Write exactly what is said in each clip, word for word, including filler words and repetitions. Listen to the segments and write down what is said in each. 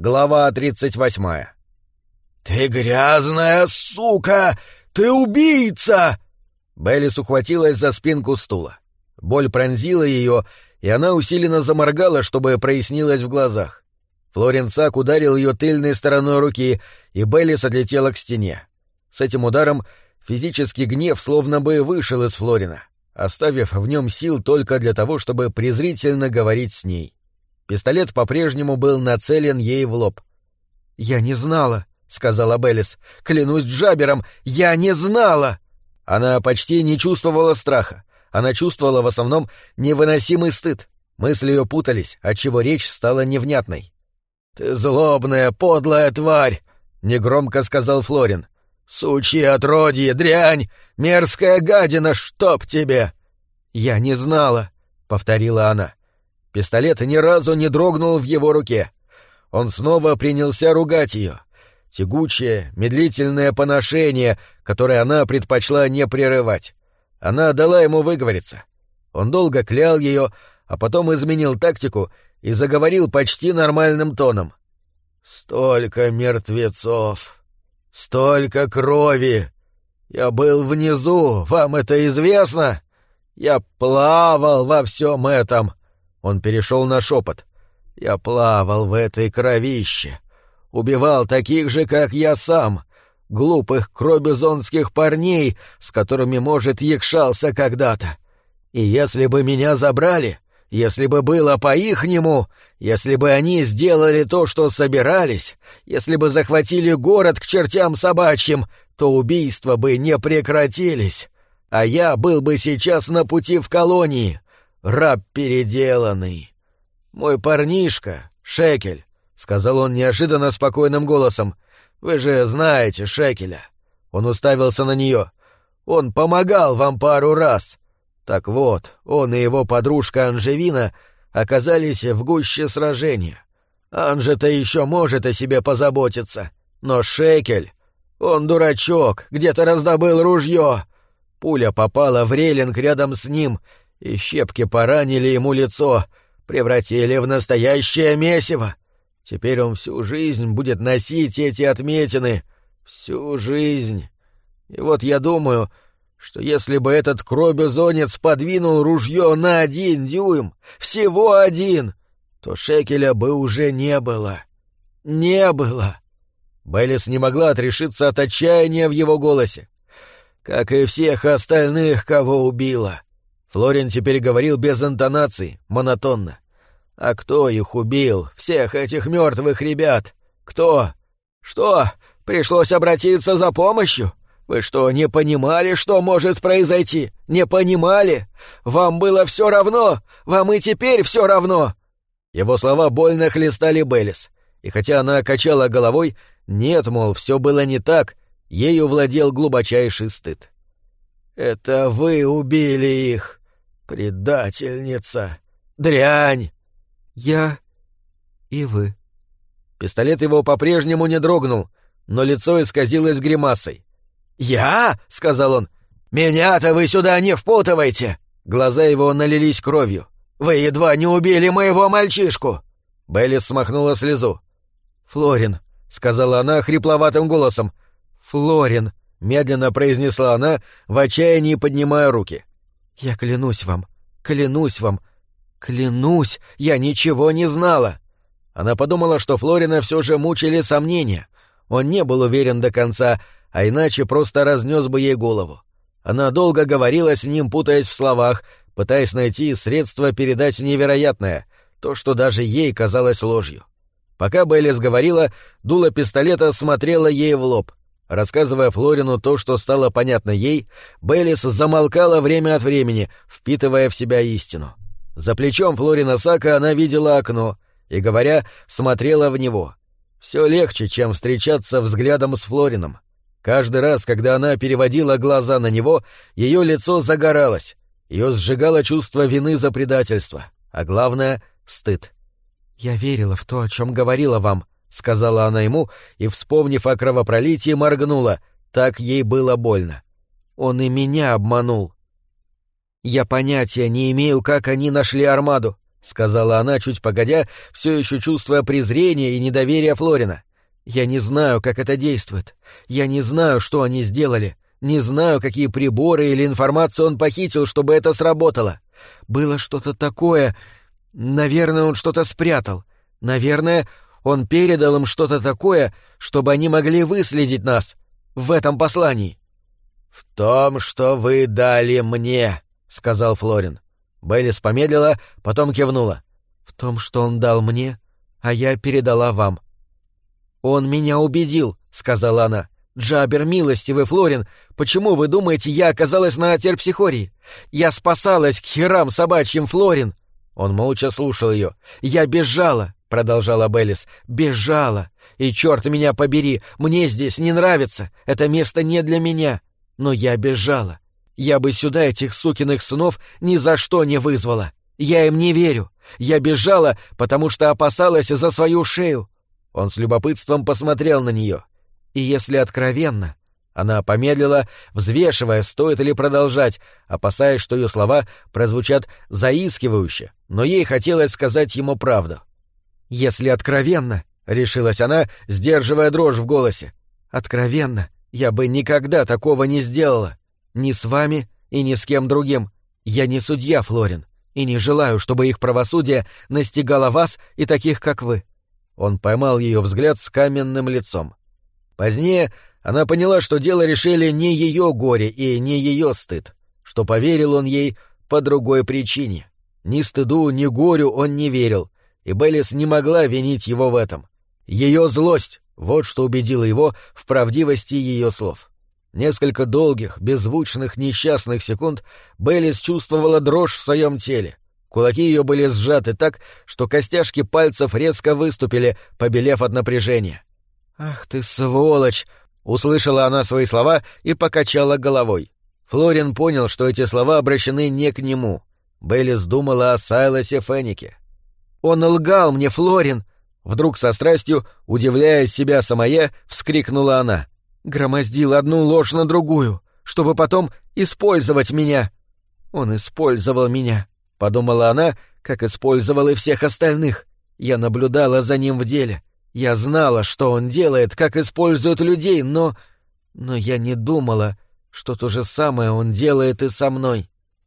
Глава тридцать восьмая. «Ты грязная сука! Ты убийца!» Бейлис ухватилась за спинку стула. Боль пронзила ее, и она усиленно заморгала, чтобы прояснилось в глазах. Флорин Сак ударил ее тыльной стороной руки, и Бейлис отлетела к стене. С этим ударом физический гнев словно бы вышел из Флорина, оставив в нем сил только для того, чтобы презрительно говорить с ней. Пистолет по-прежнему был нацелен ей в лоб. «Я не знала», — сказала Бейлис. «Клянусь Джабером, я не знала!» Она почти не чувствовала страха. Она чувствовала в основном невыносимый стыд. Мысли ее путались, отчего речь стала невнятной. «Ты злобная, подлая тварь!» — негромко сказал Флорин. «Сучье отродье, дрянь! Мерзкая гадина, чтоб тебе!» «Я не знала», — повторила она. Пистолет ни разу не дрогнул в его руке. Он снова принялся ругать ее. Тягучее, медлительное поношение, которое она предпочла не прерывать. Она дала ему выговориться. Он долго клял ее, а потом изменил тактику и заговорил почти нормальным тоном. «Столько мертвецов! Столько крови! Я был внизу, вам это известно? Я плавал во всем этом!» Он перешел на шепот. «Я плавал в этой кровище. Убивал таких же, как я сам, глупых кробизонских парней, с которыми, может, якшался когда-то. И если бы меня забрали, если бы было по-ихнему, если бы они сделали то, что собирались, если бы захватили город к чертям собачьим, то убийства бы не прекратились, а я был бы сейчас на пути в колонии, раб переделанный. Мой парнишка, Шекель, — сказал он неожиданно спокойным голосом, — вы же знаете Шекеля. Он уставился на нее. Он помогал вам пару раз. Так вот, он и его подружка Анжевина оказались в гуще сражения. Анжа-то еще может о себе позаботиться, но Шекель, он дурачок, где-то раздобыл ружье. Пуля попала в рейлинг рядом с ним, и щепки поранили ему лицо, превратили в настоящее месиво. Теперь он всю жизнь будет носить эти отметины. Всю жизнь. И вот я думаю, что если бы этот кробизонец подвинул ружье на один дюйм, всего один, то Шекеля бы уже не было. Не было. Бейлис не могла отрешиться от отчаяния в его голосе. Как и всех остальных, кого убила. Флорин теперь говорил без интонаций, монотонно. А кто их убил, всех этих мертвых ребят? Кто? Что, пришлось обратиться за помощью? Вы что, не понимали, что может произойти? Не понимали? Вам было все равно? Вам и теперь все равно?» Его слова больно хлестали Бейлис, и хотя она качала головой, нет, мол, все было не так, ею владел глубочайший стыд. «Это вы убили их, предательница! Дрянь!» «Я и вы». Пистолет его по-прежнему не дрогнул, но лицо исказилось гримасой. «Я?» — сказал он. «Меня-то вы сюда не впутывайте!» Глаза его налились кровью. «Вы едва не убили моего мальчишку!» Бейлис смахнула слезу. «Флорин», — сказала она хрипловатым голосом. «Флорин», — медленно произнесла она, в отчаянии поднимая руки. «Я клянусь вам, клянусь вам, клянусь, я ничего не знала». Она подумала, что Флорина все же мучили сомнения. Он не был уверен до конца, а иначе просто разнес бы ей голову. Она долго говорила с ним, путаясь в словах, пытаясь найти средства передать невероятное, то, что даже ей казалось ложью. Пока Бейлис говорила, дуло пистолета смотрело ей в лоб. Рассказывая Флорину то, что стало понятно ей, Бейлис замолкала время от времени, впитывая в себя истину. За плечом Флорина Сака она видела окно и, говоря, смотрела в него. Все легче, чем встречаться взглядом с Флорином. Каждый раз, когда она переводила глаза на него, ее лицо загоралось, ее сжигало чувство вины за предательство, а главное — стыд. «Я верила в то, о чем говорила вам», — сказала она ему, и, вспомнив о кровопролитии, моргнула, так ей было больно. «Он и меня обманул. Я понятия не имею, как они нашли армаду. — сказала она, чуть погодя, все еще чувствуя презрение и недоверие Флорина. «Я не знаю, как это действует. Я не знаю, что они сделали. Не знаю, какие приборы или информацию он похитил, чтобы это сработало. Было что-то такое. Наверное, он что-то спрятал. Наверное, он передал им что-то такое, чтобы они могли выследить нас в этом послании». «В том, что вы дали мне», — сказал Флорин. Бейлис помедлила, потом кивнула. «В том, что он дал мне, а я передала вам». «Он меня убедил», — сказала она. «Джабер, милостивый Флорин, почему вы думаете, я оказалась на Терпсихории? Я спасалась к херам собачьим, Флорин!» Он молча слушал ее. «Я бежала», — продолжала Бейлис, — «бежала. И черт меня побери, мне здесь не нравится, это место не для меня. Но я бежала. Я бы сюда этих сукиных сынов ни за что не вызвала. Я им не верю. Я бежала, потому что опасалась за свою шею». Он с любопытством посмотрел на нее. «И если откровенно...» Она помедлила, взвешивая, стоит ли продолжать, опасаясь, что ее слова прозвучат заискивающе, но ей хотелось сказать ему правду. «Если откровенно...» — решилась она, сдерживая дрожь в голосе. «Откровенно, я бы никогда такого не сделала. Ни с вами и ни с кем другим. Я не судья, Флорин, и не желаю, чтобы их правосудие настигало вас и таких, как вы». Он поймал ее взгляд с каменным лицом. Позднее она поняла, что дело решили не ее горе и не ее стыд, что поверил он ей по другой причине. Ни стыду, ни горю он не верил, и Бейлис не могла винить его в этом. Ее злость — вот что убедило его в правдивости ее слов. Несколько долгих, беззвучных, несчастных секунд Бейлис чувствовала дрожь в своем теле. Кулаки ее были сжаты так, что костяшки пальцев резко выступили, побелев от напряжения. «Ах ты, сволочь!» — услышала она свои слова и покачала головой. Флорин понял, что эти слова обращены не к нему. Бейлис думала о Сайлосе Феннике. «Он лгал мне, Флорин!» Вдруг со страстью, удивляясь себя самая, вскрикнула она. «Громоздил одну ложь на другую, чтобы потом использовать меня!» «Он использовал меня!» — подумала она, как использовал и всех остальных. Я наблюдала за ним в деле. Я знала, что он делает, как использует людей, но... Но я не думала, что то же самое он делает и со мной.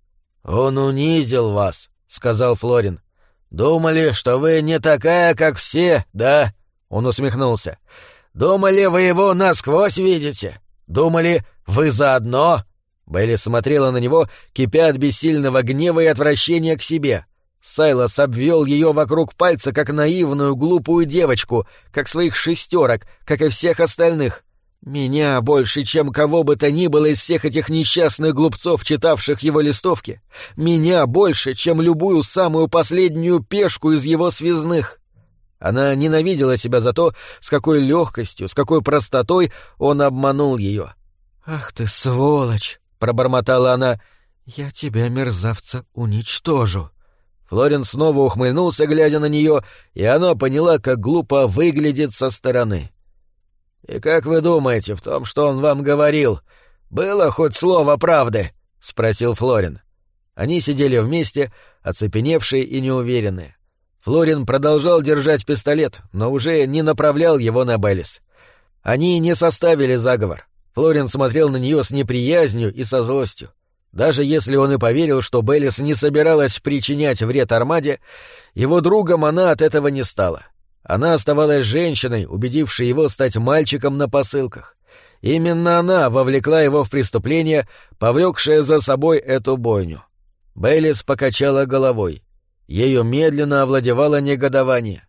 «Он унизил вас», — сказал Флорин. «Думали, что вы не такая, как все, да?» Он усмехнулся. «Думали, вы его насквозь видите? Думали, вы заодно?» Бейли смотрела на него, кипя от бессильного гнева и отвращения к себе. Сайлос обвел ее вокруг пальца, как наивную, глупую девочку, как своих шестерок, как и всех остальных. Меня больше, чем кого бы то ни было из всех этих несчастных глупцов, читавших его листовки. Меня больше, чем любую самую последнюю пешку из его связных. Она ненавидела себя за то, с какой легкостью, с какой простотой он обманул ее. «Ах ты, сволочь!» — пробормотала она. «Я тебя, мерзавца, уничтожу». Флорин снова ухмыльнулся, глядя на нее, и она поняла, как глупо выглядит со стороны. «И как вы думаете, в том, что он вам говорил, было хоть слово правды?» — спросил Флорин. Они сидели вместе, оцепеневшие и неуверенные. Флорин продолжал держать пистолет, но уже не направлял его на Бейлис. Они не составили заговор. Флорин смотрел на нее с неприязнью и со злостью. Даже если он и поверил, что Бейлис не собиралась причинять вред Армаде, его другом она от этого не стала. Она оставалась женщиной, убедившей его стать мальчиком на посылках. Именно она вовлекла его в преступление, повлекшее за собой эту бойню. Бейлис покачала головой. Ею медленно овладевало негодование.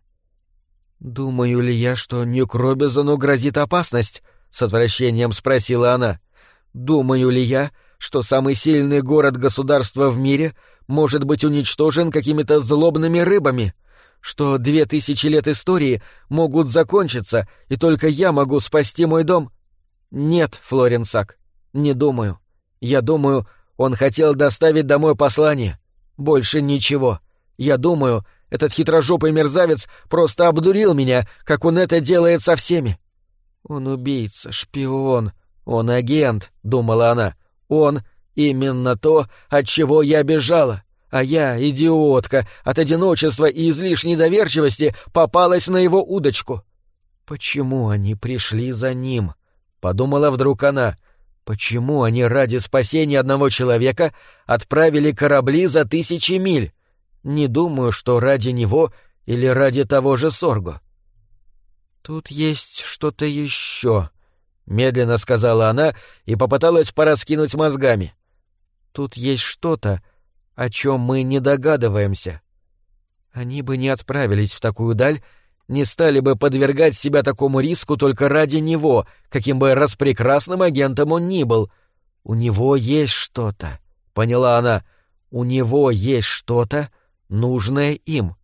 «Думаю ли я, что Нью-Кробизону грозит опасность?» — с отвращением спросила она. «Думаю ли я, что самый сильный город-государства в мире может быть уничтожен какими-то злобными рыбами? Что две тысячи лет истории могут закончиться, и только я могу спасти мой дом? Нет, Флорин Сак, не думаю. Я думаю, он хотел доставить домой послание. Больше ничего. Я думаю, этот хитрожопый мерзавец просто обдурил меня, как он это делает со всеми. Он убийца, шпион, он агент, думала она. Он — именно то, от чего я бежала. А я, идиотка, от одиночества и излишней доверчивости попалась на его удочку. Почему они пришли за ним? Подумала вдруг она. Почему они ради спасения одного человека отправили корабли за тысячи миль? Не думаю, что ради него или ради того же Сорго. Тут есть что-то еще, медленно сказала она и попыталась пораскинуть мозгами. Тут есть что-то, о чем мы не догадываемся. Они бы не отправились в такую даль, не стали бы подвергать себя такому риску только ради него, каким бы распрекрасным агентом он ни был. У него есть что-то, поняла она, у него есть что-то, нужное им.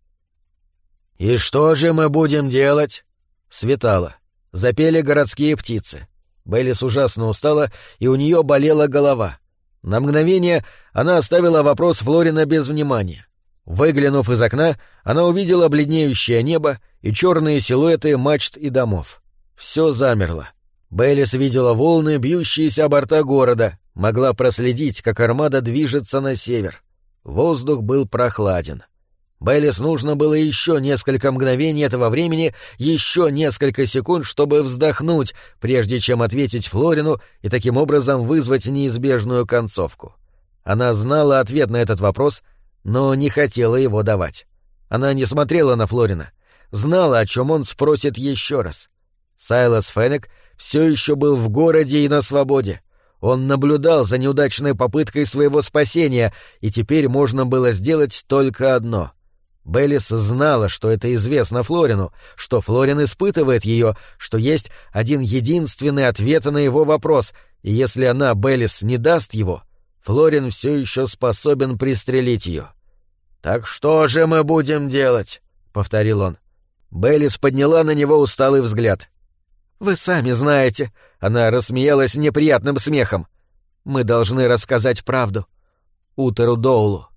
«И что же мы будем делать?» Светало. Запели городские птицы. Бейлис ужасно устала, и у нее болела голова. На мгновение она оставила вопрос Флорина без внимания. Выглянув из окна, она увидела бледнеющее небо и черные силуэты мачт и домов. Все замерло. Бейлис видела волны, бьющиеся о борта города, могла проследить, как армада движется на север. Воздух был прохладен. Бейлис нужно было еще несколько мгновений этого времени, еще несколько секунд, чтобы вздохнуть, прежде чем ответить Флорину и таким образом вызвать неизбежную концовку. Она знала ответ на этот вопрос, но не хотела его давать. Она не смотрела на Флорина, знала, о чем он спросит еще раз. Сайлас Феннек все еще был в городе и на свободе. Он наблюдал за неудачной попыткой своего спасения, и теперь можно было сделать только одно. Бейлис знала, что это известно Флорину, что Флорин испытывает ее, что есть один единственный ответ на его вопрос, и если она, Бейлис, не даст его, Флорин все еще способен пристрелить ее. «Так что же мы будем делать?» — повторил он. Бейлис подняла на него усталый взгляд. «Вы сами знаете», — она рассмеялась неприятным смехом. «Мы должны рассказать правду Утеру Доулу».